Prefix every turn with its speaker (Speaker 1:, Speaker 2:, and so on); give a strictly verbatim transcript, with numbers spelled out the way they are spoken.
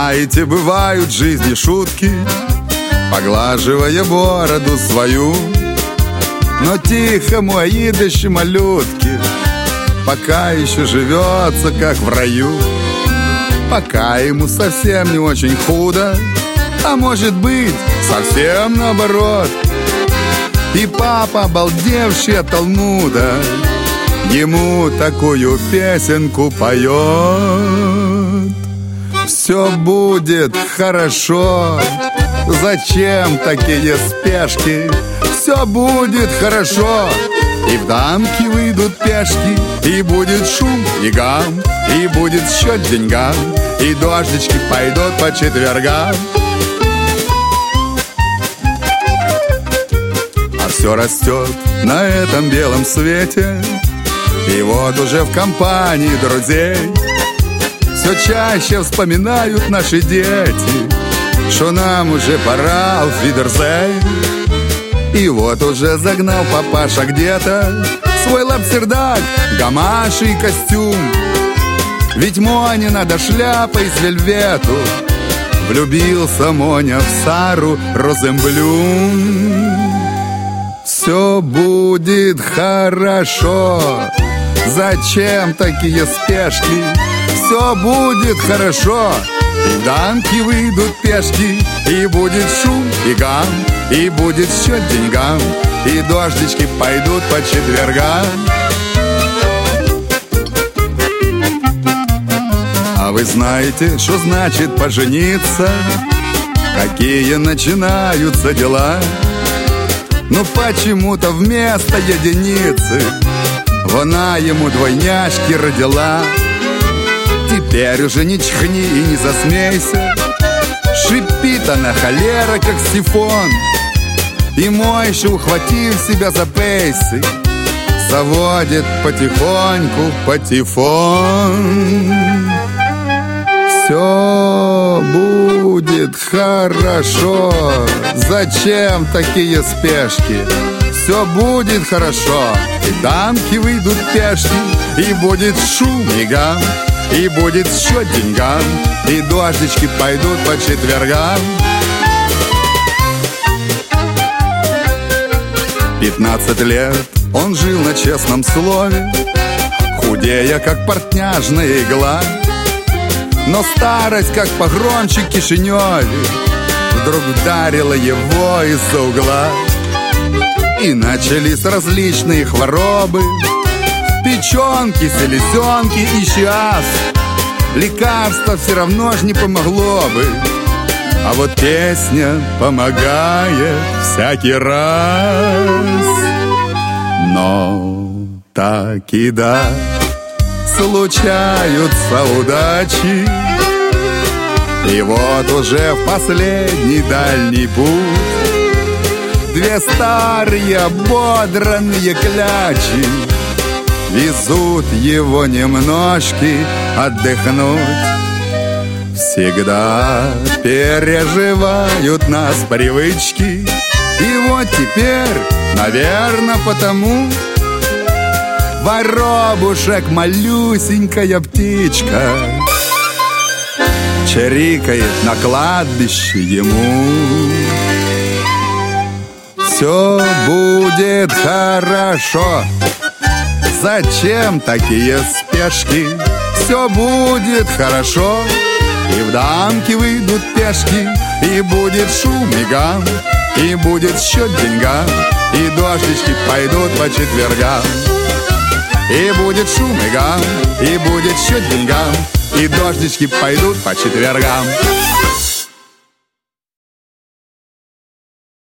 Speaker 1: Знаете, бывают в жизни шутки, поглаживая бороду свою. Но тихому Аидыще малютке пока еще живется, как в раю. Пока ему совсем не очень худо, а может быть, совсем наоборот. И папа, обалдевший от Талмуда, ему такую песенку поет. Все будет хорошо, зачем такие спешки? Все будет хорошо, и в дамки выйдут пешки, и будет шум и гам, и будет счет деньгам, и дождички пойдут по четвергам. А все растет на этом белом свете, и вот уже в компании друзей все чаще вспоминают наши дети, что нам уже пора auf Wiedersehen. И вот уже загнал папаша где-то свой лапсердак, гамаши и костюм. Ведь Моне надо шляпа из вельвету. Влюбился Моня в Сару Розенблюм. Все будет хорошо, зачем такие спешки? Все будет хорошо, и в дамки выйдут пешки, и будет шум и гам, и будет счет деньгам, и дождички пойдут по четвергам. А вы знаете, что значит пожениться? Какие начинаются дела? Но почему-то вместо единицы она ему двойняшки родила. Теперь уже не чихни и не засмейся, шипит она холера, как сифон. И Мойша, ухватив себя за пейсы, заводит потихоньку патефон. Все будет хорошо, зачем такие спешки? Все будет хорошо, и дамки выйдут пешки, и будет шум и гам, и будет счет деньгам, и дождички пойдут по четвергам. Пятнадцать лет он жил на честном слове, худея, как портняжная игла. Но старость, как погромчик в Кишиневе, вдруг ударила его из-за угла. И начались различные хворобы, печенки, селезенки и сейчас. Лекарство все равно ж не помогло бы, а вот песня помогает всякий раз. Но так и да, случаются удачи, и вот уже в последний дальний путь две старые ободранные клячи везут его немножки отдохнуть. Всегда переживают нас привычки, и вот теперь, наверное, потому воробушек, малюсенькая птичка, чирикает на кладбище ему. Все будет хорошо, зачем такие спешки? Все будет хорошо, и в дамки выйдут пешки, и будет шум и гам, и будет счет деньгам, и дождички пойдут по четвергам. И будет шум и гам, и будет счет деньгам, и дождички пойдут по четвергам.